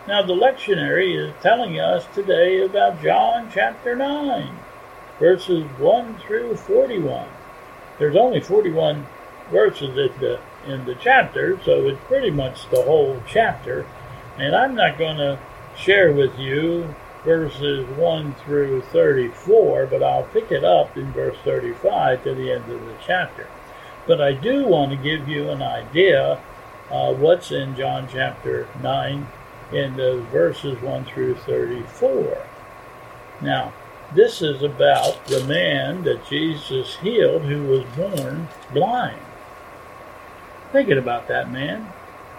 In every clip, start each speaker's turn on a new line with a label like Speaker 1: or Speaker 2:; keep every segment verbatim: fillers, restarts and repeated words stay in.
Speaker 1: Now, the lectionary is telling us today about John chapter nine, verses one through forty-one. There's only forty-one verses in the, in the chapter, so it's pretty much the whole chapter. And I'm not going to share with you verses one through thirty-four, but I'll pick it up in verse thirty-five to the end of the chapter. But I do want to give you an idea of what's in John chapter nine in those verses one through thirty-four. Now, this is about the man that Jesus healed who was born blind. Thinking about that man,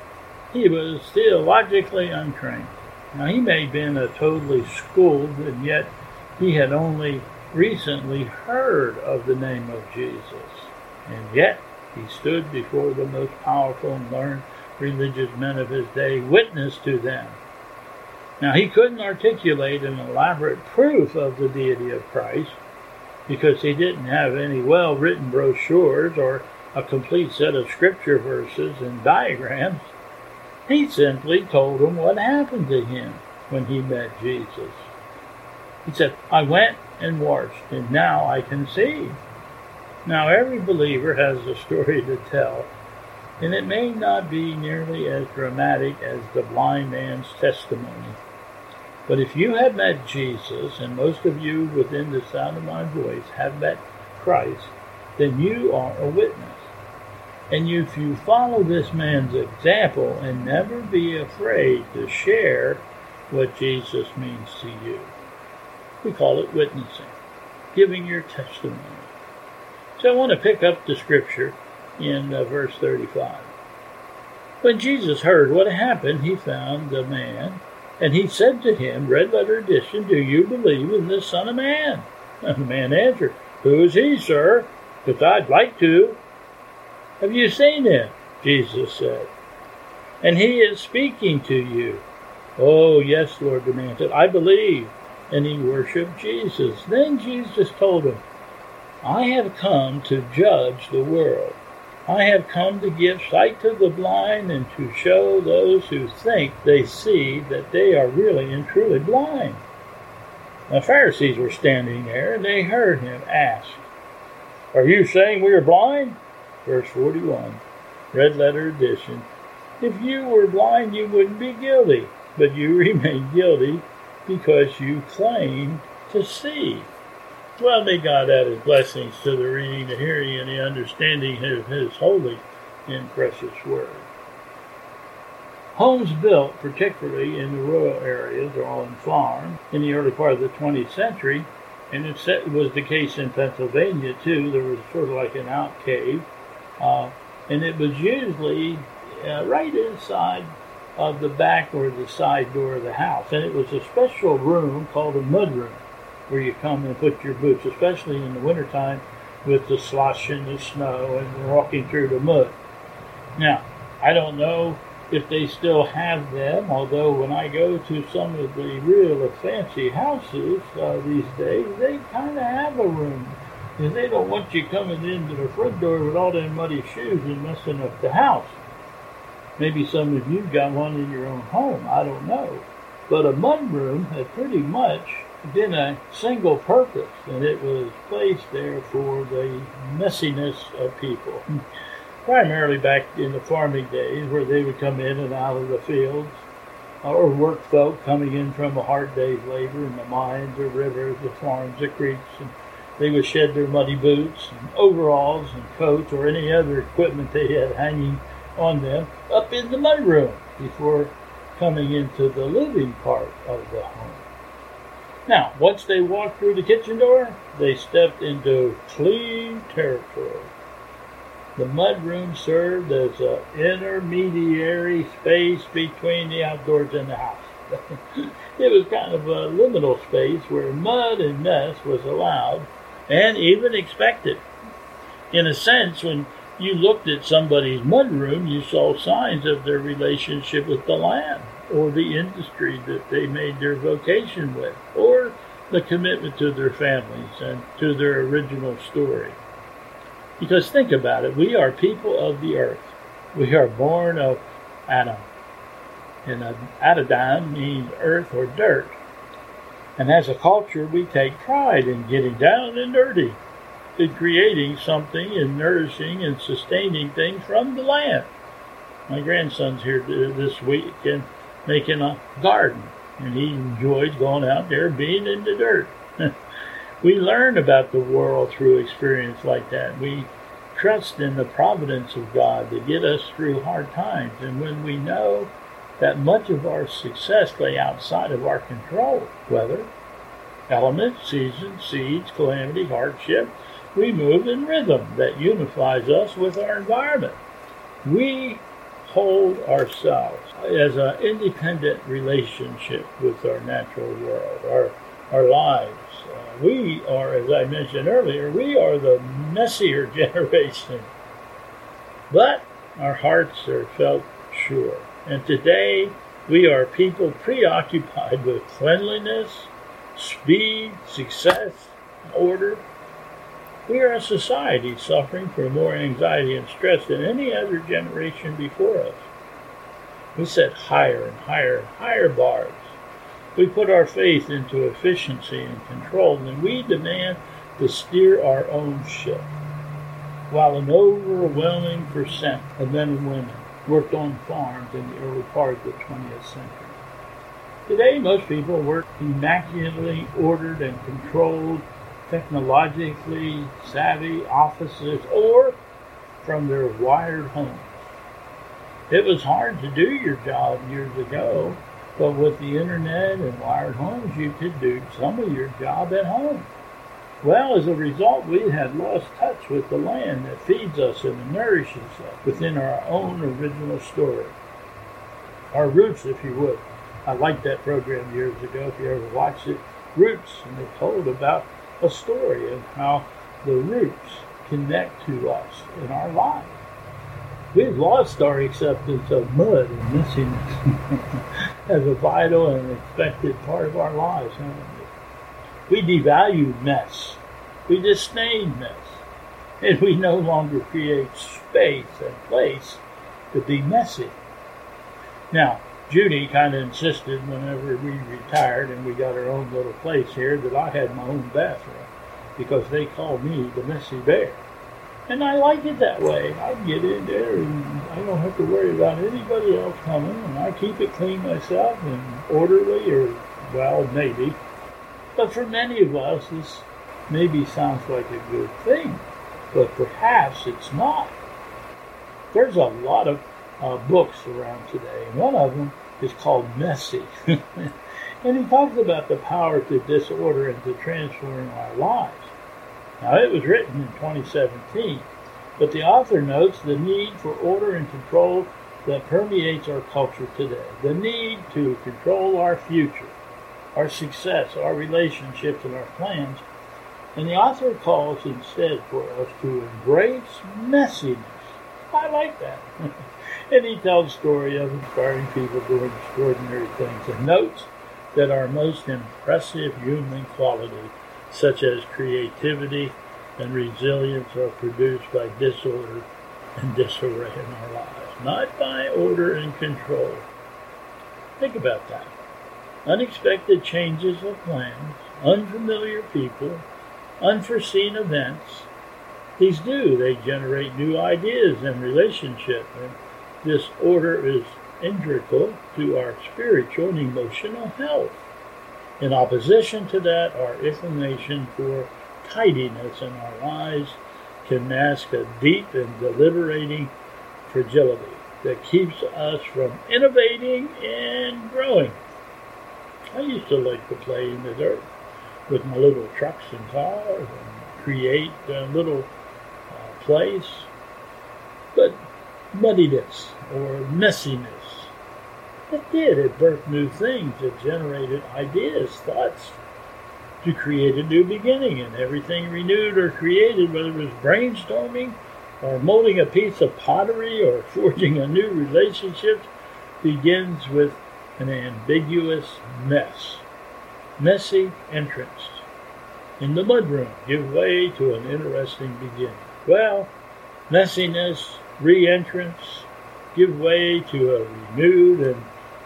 Speaker 1: he was theologically untrained. Now, he may have been a totally schooled, and yet he had only recently heard of the name of Jesus. And yet, he stood before the most powerful and learned religious men of his day, witnessed to them. Now, he couldn't articulate an elaborate proof of the deity of Christ because he didn't have any well-written brochures or a complete set of scripture verses and diagrams. He simply told them what happened to him when he met Jesus. He said, I went and washed, and now I can see. Now, every believer has a story to tell, and it may not be nearly as dramatic as the blind man's testimony. But if you have met Jesus, and most of you within the sound of my voice have met Christ, then you are a witness. And if you follow this man's example and never be afraid to share what Jesus means to you, we call it witnessing, giving your testimony. So I want to pick up the scripture in uh, verse thirty-five. When Jesus heard what happened, he found the man, and he said to him, red letter edition, do you believe in the Son of Man? And the man answered, who is he, sir? Because I'd like to. Have you seen him? Jesus said. And he is speaking to you. Oh, yes, Lord, the man said, I believe. And he worshipped Jesus. Then Jesus told him, I have come to judge the world. I have come to give sight to the blind and to show those who think they see that they are really and truly blind. The Pharisees were standing there, and they heard him ask, are you saying we are blind? Verse forty-one, red letter edition. If you were blind, you wouldn't be guilty, but you remain guilty because you claim to see. Well, may God add his blessings to the reading, the hearing, and the understanding of his holy and precious word. Homes built, particularly in the rural areas or on farms, in the early part of the twentieth century, and it was the case in Pennsylvania too. There was sort of like an out cave, uh, and it was usually uh, right inside of the back or the side door of the house, and it was a special room called a mud room, where you come and put your boots, especially in the wintertime with the slush and the snow and walking through the mud. Now, I don't know if they still have them, although when I go to some of the real fancy houses uh, these days, they kind of have a room. Because they don't want you coming into the front door with all them muddy shoes and messing up the house. Maybe some of you got one in your own home, I don't know. But a mud room had pretty much been a single purpose, and it was placed there for the messiness of people. Primarily back in the farming days, where they would come in and out of the fields, or work folk coming in from a hard day's labor in the mines or rivers, the farms, the creeks, and they would shed their muddy boots and overalls and coats or any other equipment they had hanging on them up in the mud room before coming into the living part of the home. Now, once they walked through the kitchen door, they stepped into clean territory. The mudroom served as an intermediary space between the outdoors and the house. It was kind of a liminal space where mud and mess was allowed and even expected. In a sense, when you looked at somebody's mudroom, you saw signs of their relationship with the land, or the industry that they made their vocation with, or the commitment to their families and to their original story. Because think about it, we are people of the earth. We are born of Adam. And Adadam means earth or dirt. And as a culture, we take pride in getting down and dirty, in creating something and nourishing and sustaining things from the land. My grandson's here this week and making a garden, and he enjoys going out there being in the dirt. We learn about the world through experience like that. We trust in the providence of God to get us through hard times. And when we know that much of our success lay outside of our control, weather, elements, seasons, seeds, calamity, hardship, we move in rhythm that unifies us with our environment. We hold ourselves as an independent relationship with our natural world, our, our lives. Uh, we are, as I mentioned earlier, we are the messier generation. But our hearts are felt sure. And today, we are people preoccupied with cleanliness, speed, success, order. We are a society suffering from more anxiety and stress than any other generation before us. We set higher and higher and higher bars. We put our faith into efficiency and control, and we demand to steer our own ship, while an overwhelming percent of men and women worked on farms in the early part of the twentieth century. Today, most people work immaculately ordered and controlled, technologically savvy offices or from their wired homes. It was hard to do your job years ago, but with the internet and wired homes, you could do some of your job at home. Well, as a result, we had lost touch with the land that feeds us and nourishes us within our own original story. Our roots, if you would. I liked that program years ago, if you ever watched it. Roots, and they told about a story of how the roots connect to us in our lives. We've lost our acceptance of mud and messiness as a vital and expected part of our lives, haven't we? We devalue mess. We disdain mess. And we no longer create space and place to be messy. Now, Judy kind of insisted whenever we retired and we got our own little place here that I had my own bathroom because they called me the messy bear. And I like it that way. I get in there and I don't have to worry about anybody else coming, and I keep it clean myself and orderly, or, well, maybe. But for many of us, this maybe sounds like a good thing, but perhaps it's not. There's a lot of uh, books around today, and one of them is called Messy. And he talks about the power to disorder and to transform our lives. Now, it was written in twenty seventeen, but the author notes the need for order and control that permeates our culture today, the need to control our future, our success, our relationships, and our plans. And the author calls instead for us to embrace messiness. I like that. And he tells a story of inspiring people doing extraordinary things and notes that our most impressive human qualities, such as creativity and resilience, are produced by disorder and disarray in our lives, not by order and control. Think about that. Unexpected changes of plans, unfamiliar people, unforeseen events. These do, they generate new ideas and relationships, and this order is integral to our spiritual and emotional health. In opposition to that, our inclination for tidiness in our lives can mask a deep and deliberating fragility that keeps us from innovating and growing. I used to like to play in the dirt with my little trucks and cars and create a little uh, place, but muddiness or messiness, it did. It birthed new things. It generated ideas, thoughts to create a new beginning, and everything renewed or created, whether it was brainstorming or molding a piece of pottery or forging a new relationship, begins with an ambiguous mess. Messy entrance in the mudroom give way to an interesting beginning. Well, messiness, re-entrance, give way to a renewed and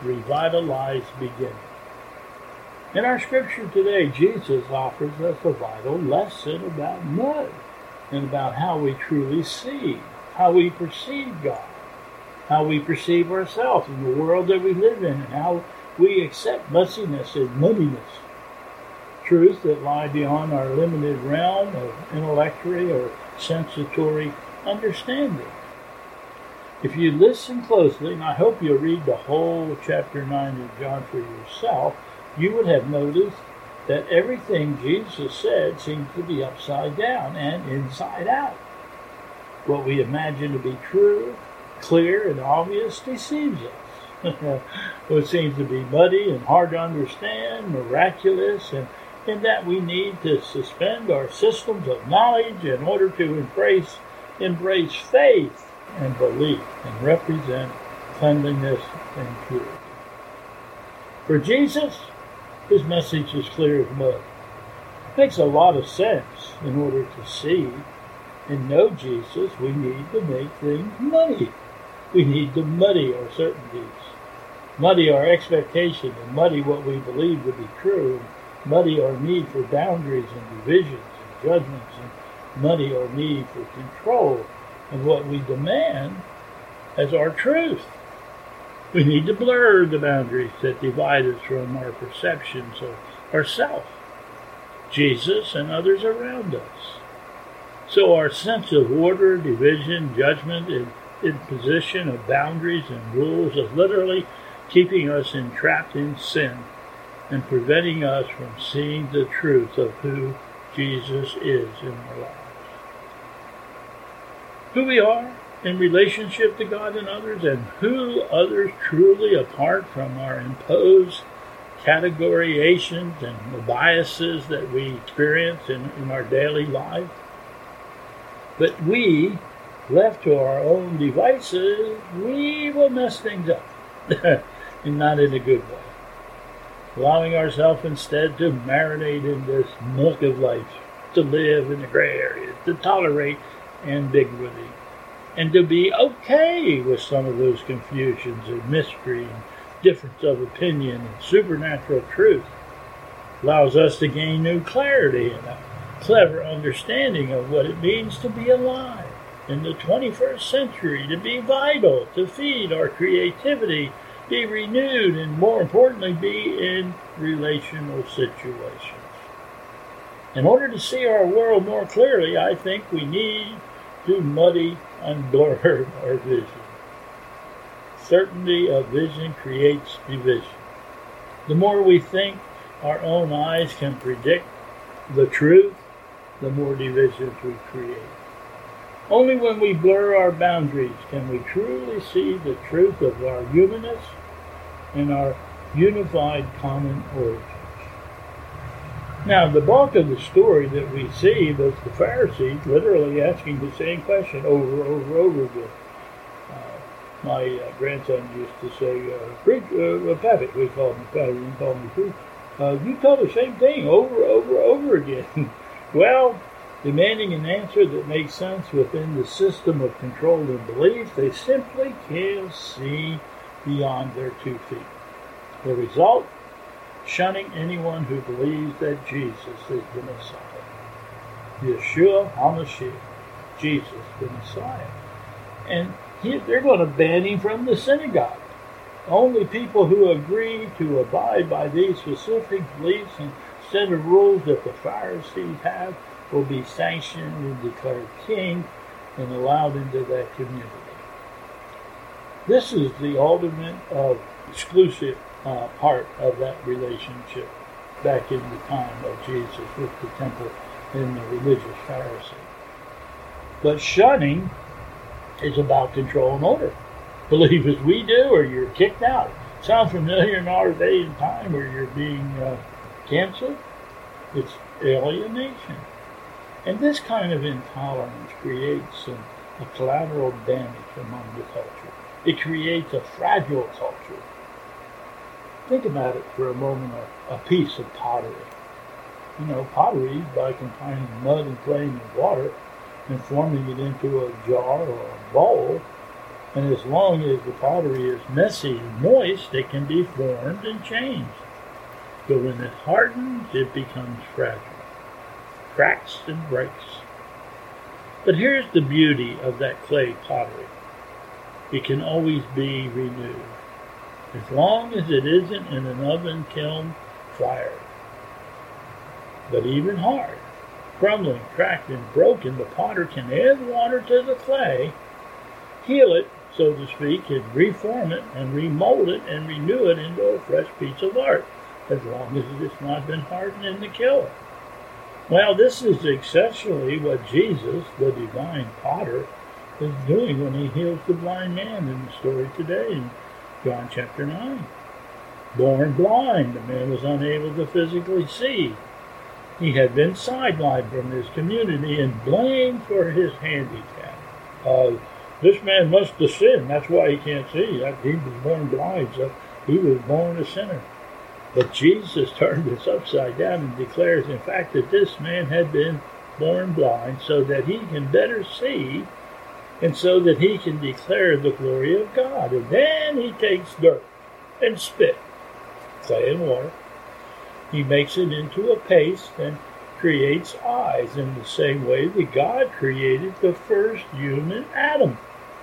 Speaker 1: revitalized beginning. In our scripture today, Jesus offers us a vital lesson about mud and about how we truly see, how we perceive God, how we perceive ourselves in the world that we live in, and how we accept messiness and muddiness, truths that lie beyond our limited realm of intellectual or sensatory understanding. If you listen closely, and I hope you'll read the whole chapter nine of John for yourself, you would have noticed that everything Jesus said seems to be upside down and inside out. What we imagine to be true, clear, and obvious deceives us. What seems to be muddy and hard to understand, miraculous, and in that we need to suspend our systems of knowledge in order to embrace, embrace faith and belief and represent cleanliness and purity. For Jesus, his message is clear as mud. It makes a lot of sense. In order to see and know Jesus, we need to make things muddy. We need to muddy our certainties, muddy our expectations, and muddy what we believe to be true, and muddy our need for boundaries and divisions and judgments, and muddy our need for control and what we demand as our truth. We need to blur the boundaries that divide us from our perceptions of ourselves, Jesus, and others around us. So our sense of order, division, judgment, and imposition of boundaries and rules is literally keeping us entrapped in sin and preventing us from seeing the truth of who Jesus is in our lives. Who we are in relationship to God and others, and who others truly apart from our imposed categorizations and the biases that we experience in, in our daily life. But we, left to our own devices, we will mess things up, and not in a good way. Allowing ourselves instead to marinate in this muck of life, to live in the gray areas, to tolerate ambiguity, and to be okay with some of those confusions and mystery and difference of opinion and supernatural truth, allows us to gain new clarity and a clever understanding of what it means to be alive in the twenty-first century, to be vital, to feed our creativity, be renewed, and more importantly, be in relational situations. In order to see our world more clearly, I think we need to muddy and blur our vision. Certainty of vision creates division. The more we think our own eyes can predict the truth, the more divisions we create. Only when we blur our boundaries can we truly see the truth of our humanness and our unified common origins. Now, the bulk of the story that we see was the Pharisees literally asking the same question over and over, over again. Uh, my uh, grandson used to say, uh, preach, uh, Pappy, we call him Pappy, we call him preach. Uh, you tell the same thing over, over, over again. Well, demanding an answer that makes sense within the system of control and belief, they simply can't see beyond their two feet. The result? Shunning anyone who believes that Jesus is the Messiah. Yeshua HaMashiach, Jesus the Messiah. And he, they're going to ban him from the synagogue. Only people who agree to abide by these specific beliefs and set of rules that the Pharisees have will be sanctioned and declared king and allowed into that community. This is the ultimate of exclusive uh, part of that relationship back in the time of Jesus with the temple and the religious Pharisee. But shunning is about control and order. Believe as we do or you're kicked out. Sound familiar in our day and time where you're being uh, canceled? It's alienation. And this kind of intolerance creates some, a collateral damage among the culture. It creates a fragile culture. Think about it for a moment, a, a piece of pottery. You know, pottery, by combining mud and clay and water and forming it into a jar or a bowl, And as long as the pottery is messy and moist, it can be formed and changed. But when it hardens, it becomes fragile, cracks and breaks. But here's the beauty of that clay pottery. It can always be renewed, as long as it isn't in an oven, kiln, fire. But even hard, crumbling, cracked, and broken, the potter can add water to the clay, heal it, so to speak, and reform it, and remold it, and renew it into a fresh piece of art, as long as it's not been hardened in the kiln. Well, this is essentially what Jesus, the divine potter, is doing when he heals the blind man in the story today in John chapter nine. Born blind, the man was unable to physically see. He had been sidelined from his community and blamed for his handicap. Uh, this man must have sinned. That's why he can't see. He was born blind, so he was born a sinner. But Jesus turned this upside down and declares, in fact, that this man had been born blind so that he can better see and so that he can declare the glory of God. And then he takes dirt and spit, clay and water. He makes it into a paste and creates eyes in the same way that God created the first human Adam,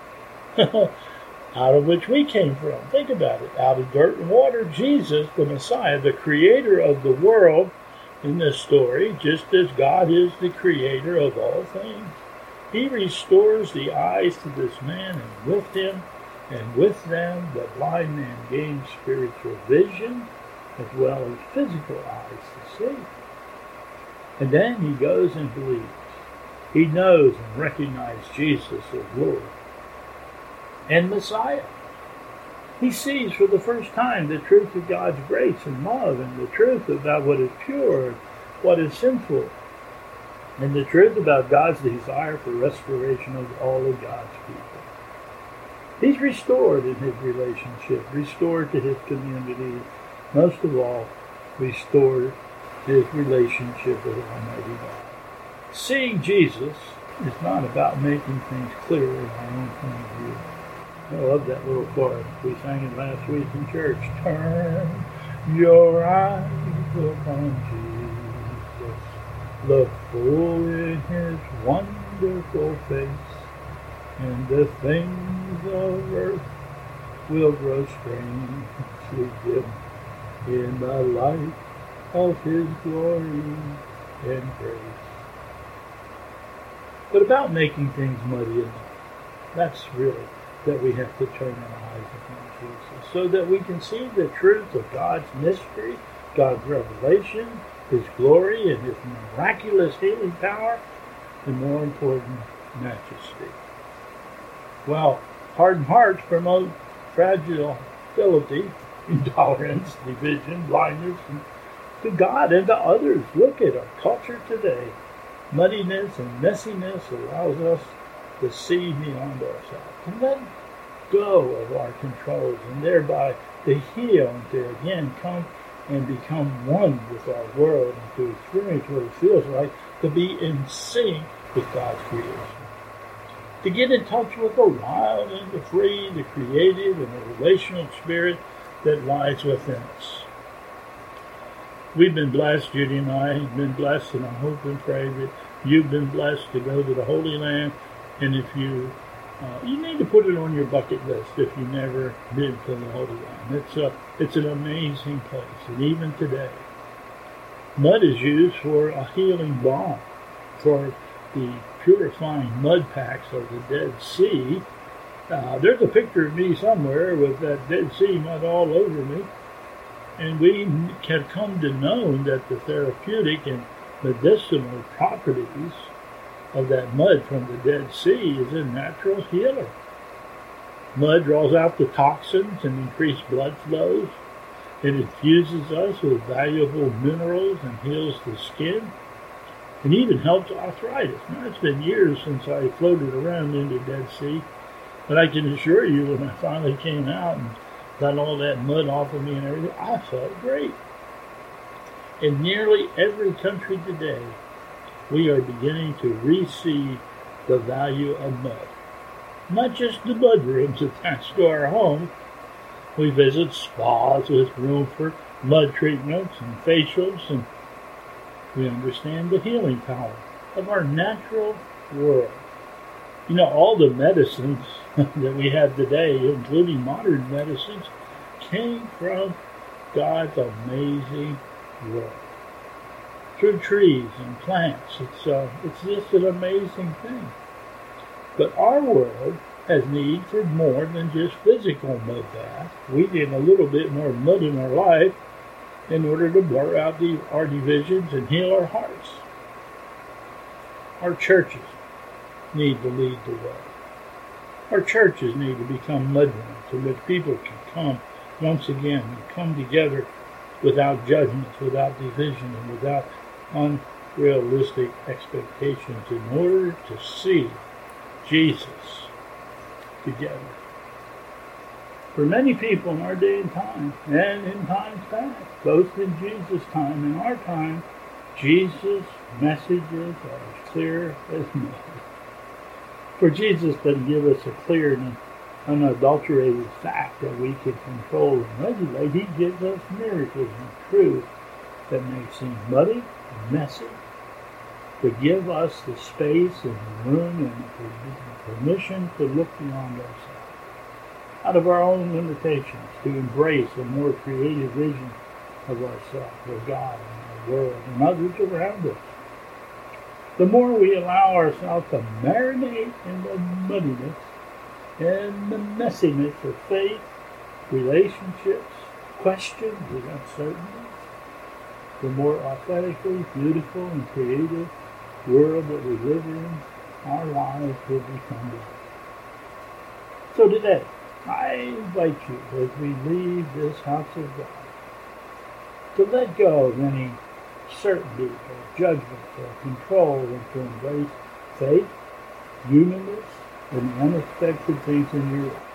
Speaker 1: out of which we came from. Think about it. Out of dirt and water, Jesus, the Messiah, the creator of the world in this story, just as God is the creator of all things. He restores the eyes to this man, and with him and with them, the blind man gains spiritual vision as well as physical eyes to see. And then he goes and believes. He knows and recognizes Jesus as Lord and Messiah. He sees for the first time the truth of God's grace and love, and the truth about what is pure and what is sinful, and the truth about God's desire for restoration of all of God's people. He's restored in his relationship, restored to his community, most of all, restored his relationship with Almighty God. Seeing Jesus is not about making things clear in our own point of view. I love that little chorus. We sang it last week in church. Turn your eyes upon Jesus. Look full in his wonderful face, and the things of earth will grow strange to him in the light of his glory and grace. But about making things muddy enough, that's really that we have to turn our eyes upon Jesus, so that we can see the truth of God's mystery, God's revelation, his glory, and his miraculous healing power, and more important, majesty. Well, hardened hearts promote fragility, intolerance, division, blindness, and to God and to others. Look at our culture today. Muddiness and messiness allows us to see beyond ourselves and let go of our controls, and thereby to heal and to again come and become one with our world and to experience what it feels like to be in sync with God's creation. To get in touch with the wild and the free, the creative and the relational spirit that lies within us. We've been blessed, Judy and I have been blessed, and I hope and pray that you've been blessed to go to the Holy Land. And if you, uh, you need to put it on your bucket list if you've never been to the Holy Land. It's a, it's an amazing place, and even today, mud is used for a healing balm, for the purifying mud packs of the Dead Sea. Uh, there's a picture of me somewhere with that Dead Sea mud all over me. And we have come to know that the therapeutic and medicinal properties of that mud from the Dead Sea is a natural healer. Mud draws out the toxins and increased blood flows. It infuses us with valuable minerals and heals the skin. And even helps arthritis. Now, it's been years since I floated around in the Dead Sea, but I can assure you when I finally came out and got all that mud off of me and everything, I felt great. In nearly every country today, we are beginning to re-see the value of mud. not just the mudrooms attached to our home. We visit spas with room for mud treatments and facials, and we understand the healing power of our natural world. You know, all the medicines that we have today, including modern medicines, came from God's amazing world. Through trees and plants. It's, uh, it's just an amazing thing. But our world has need for more than just physical mud baths. We need a little bit more mud in our life in order to blur out the, our divisions and heal our hearts. Our churches need to lead the way. Our churches need to become mudrooms in which people can come once again and come together without judgments, without division, and without unrealistic expectations in order to see Jesus together. For many people in our day and time, and in times past, both in Jesus' time and our time, Jesus' messages are as clear as mud. For Jesus doesn't give us a clear and unadulterated fact that we can control and regulate. He gives us miracles and truth that may seem muddy and messy, to give us the space and the room and the permission to look beyond ourselves, out of our own limitations, to embrace a more creative vision of ourselves, of God and our world and others around us. The more we allow ourselves to marinate in the muddiness and the messiness of faith, relationships, questions, and uncertainty, the more authentically beautiful and creative world that we live in, our lives will become better. So today, I invite you, as we leave this house of God, to let go of any certainty or judgment or control, and to embrace faith, humanness, and the unexpected things in your life.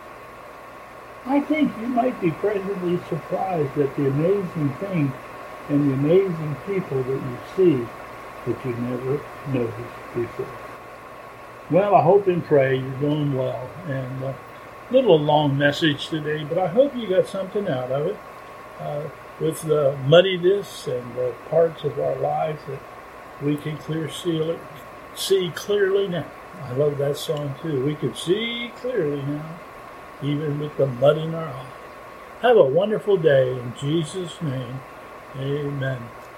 Speaker 1: I think you might be pleasantly surprised at the amazing things and the amazing people that you see that you never noticed before. Well, I hope and pray you're doing well. And a little long message today, but I hope you got something out of it. Uh, with the muddiness and the parts of our lives that we can clear see, see clearly now. I love that song too. We can see clearly now, even with the mud in our eyes. Have a wonderful day in Jesus' name. Amen.